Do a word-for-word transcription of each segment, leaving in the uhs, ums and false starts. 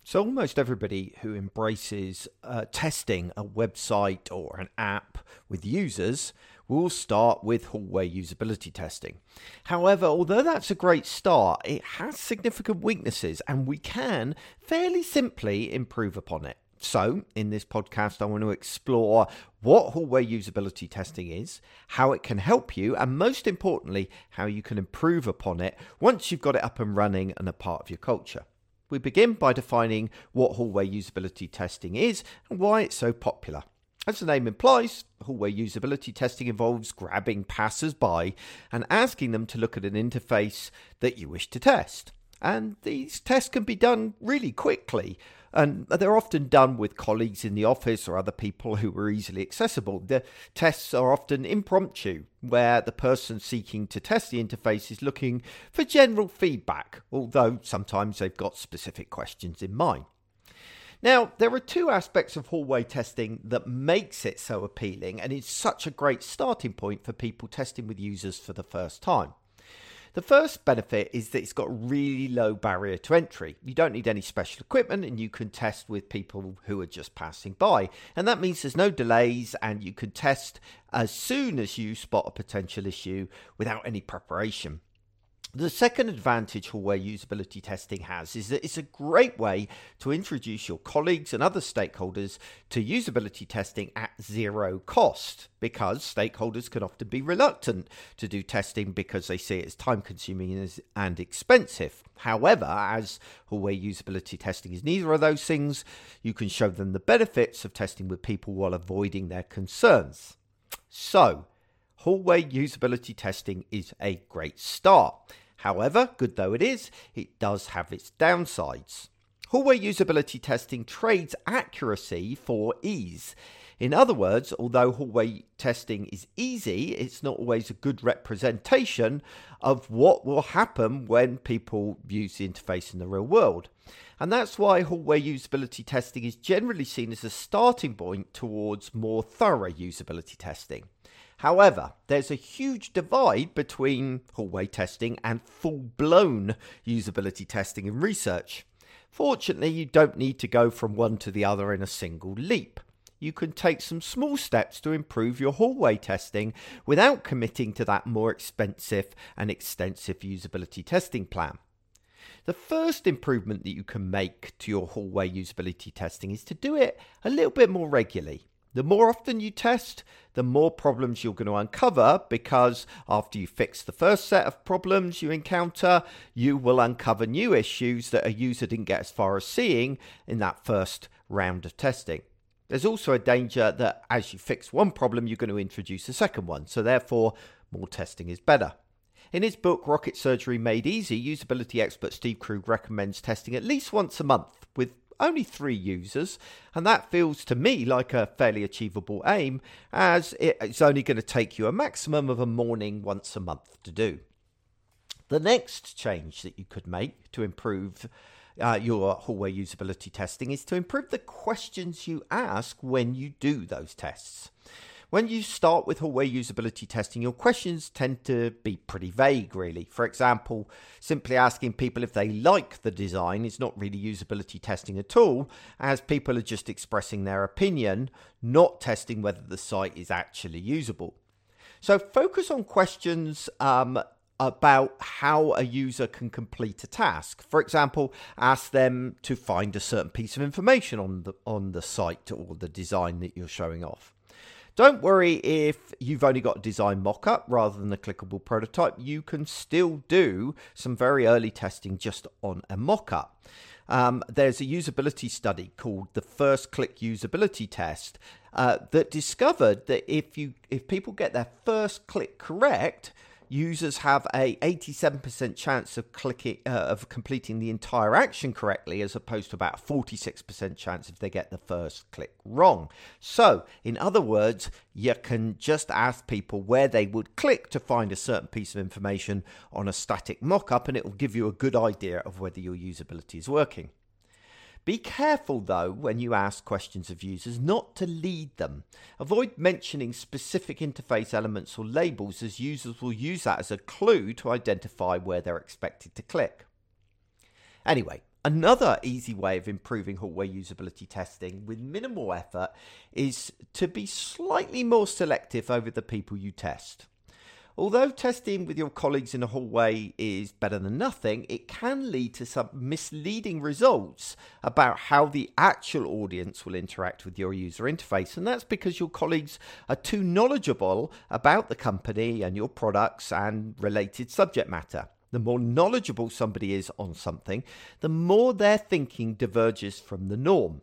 So almost everybody who embraces uh, testing a website or an app with users will start with hallway usability testing. However, although that's a great start, it has significant weaknesses and we can fairly simply improve upon it. So in this podcast, I want to explore what hallway usability testing is, how it can help you, and most importantly, how you can improve upon it once you've got it up and running and a part of your culture. We begin by defining what hallway usability testing is and why it's so popular. As the name implies, hallway usability testing involves grabbing passers-by and asking them to look at an interface that you wish to test. And these tests can be done really quickly, and they're often done with colleagues in the office or other people who are easily accessible. The tests are often impromptu, where the person seeking to test the interface is looking for general feedback, although sometimes they've got specific questions in mind. Now, there are two aspects of hallway testing that makes it so appealing, and it's such a great starting point for people testing with users for the first time. The first benefit is that it's got a really low barrier to entry. You don't need any special equipment and you can test with people who are just passing by. And that means there's no delays and you can test as soon as you spot a potential issue without any preparation. The second advantage hallway usability testing has is that it's a great way to introduce your colleagues and other stakeholders to usability testing at zero cost, because stakeholders can often be reluctant to do testing because they see it as time consuming and expensive. However, as hallway usability testing is neither of those things, you can show them the benefits of testing with people while avoiding their concerns. So, hallway usability testing is a great start. However, good though it is, it does have its downsides. Hallway usability testing trades accuracy for ease. In other words, although hallway testing is easy, it's not always a good representation of what will happen when people use the interface in the real world. And that's why hallway usability testing is generally seen as a starting point towards more thorough usability testing. However, there's a huge divide between hallway testing and full-blown usability testing in research. Fortunately, you don't need to go from one to the other in a single leap. You can take some small steps to improve your hallway testing without committing to that more expensive and extensive usability testing plan. The first improvement that you can make to your hallway usability testing is to do it a little bit more regularly. The more often you test, the more problems you're going to uncover, because after you fix the first set of problems you encounter, you will uncover new issues that a user didn't get as far as seeing in that first round of testing. There's also a danger that as you fix one problem, you're going to introduce a second one, so therefore more testing is better. In his book, Rocket Surgery Made Easy, usability expert Steve Krug recommends testing at least once a month with only three users, and that feels to me like a fairly achievable aim, as it's only going to take you a maximum of a morning once a month to do. The next change that you could make to improve uh, your hallway usability testing is to improve the questions you ask when you do those tests. When you start with hallway usability testing, your questions tend to be pretty vague, really. For example, simply asking people if they like the design is not really usability testing at all, as people are just expressing their opinion, not testing whether the site is actually usable. So focus on questions um, about how a user can complete a task. For example, ask them to find a certain piece of information on the, on the site or the design that you're showing off. Don't worry if you've only got a design mock-up rather than a clickable prototype. You can still do some very early testing just on a mock-up. Um, there's a usability study called the First Click Usability Test uh, that discovered that if you if people get their first click correct, users have a eighty-seven percent chance of clicking uh, of completing the entire action correctly, as opposed to about a forty-six percent chance if they get the first click wrong. So, in other words, you can just ask people where they would click to find a certain piece of information on a static mock-up, and it will give you a good idea of whether your usability is working. Be careful, though, when you ask questions of users not to lead them. Avoid mentioning specific interface elements or labels, as users will use that as a clue to identify where they're expected to click. Anyway, Another easy way of improving hallway usability testing with minimal effort is to be slightly more selective over the people you test. Although testing with your colleagues in a hallway is better than nothing, it can lead to some misleading results about how the actual audience will interact with your user interface. And that's because your colleagues are too knowledgeable about the company and your products and related subject matter. The more knowledgeable somebody is on something, the more their thinking diverges from the norm.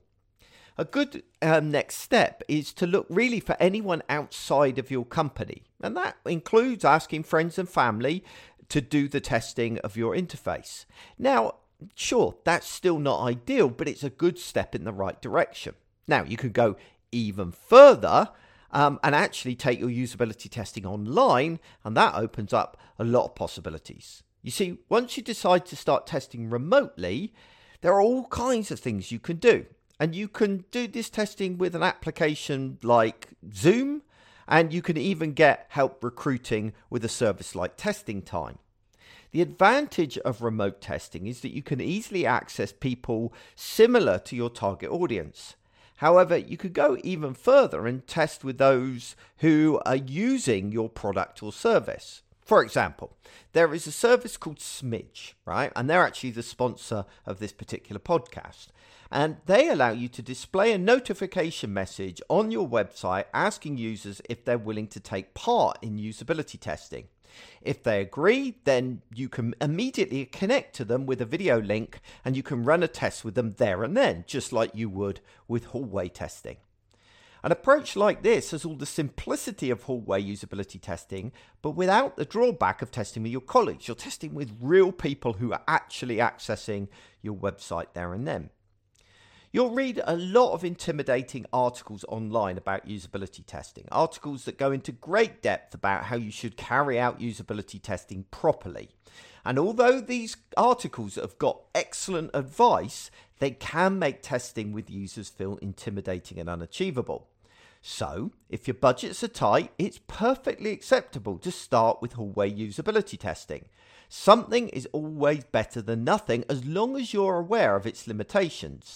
A good um, next step is to look really for anyone outside of your company, and that includes asking friends and family to do the testing of your interface. Now, sure, that's still not ideal, but it's a good step in the right direction. Now, you could go even further um, and actually take your usability testing online, and that opens up a lot of possibilities. You see, once you decide to start testing remotely, there are all kinds of things you can do. And you can do this testing with an application like Zoom, and you can even get help recruiting with a service like Testing Time. The advantage of remote testing is that you can easily access people similar to your target audience. However, you could go even further and test with those who are using your product or service. For example, there is a service called Smidge, right? And they're actually the sponsor of this particular podcast. And they allow you to display a notification message on your website asking users if they're willing to take part in usability testing. If they agree, then you can immediately connect to them with a video link and you can run a test with them there and then, just like you would with hallway testing. An approach like this has all the simplicity of hallway usability testing, but without the drawback of testing with your colleagues. You're testing with real people who are actually accessing your website there and then. You'll read a lot of intimidating articles online about usability testing, articles that go into great depth about how you should carry out usability testing properly. And although these articles have got excellent advice, they can make testing with users feel intimidating and unachievable. So, if your budgets are tight, it's perfectly acceptable to start with hallway usability testing. Something is always better than nothing as long as you're aware of its limitations.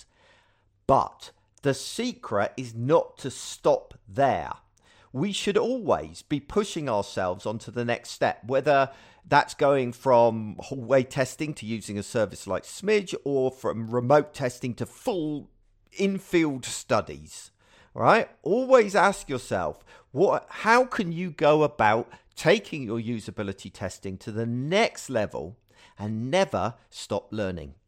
But the secret is not to stop there. We should always be pushing ourselves onto the next step, whether that's going from hallway testing to using a service like Smidge or from remote testing to full in-field studies. All right? Always ask yourself, what, how can you go about taking your usability testing to the next level and never stop learning?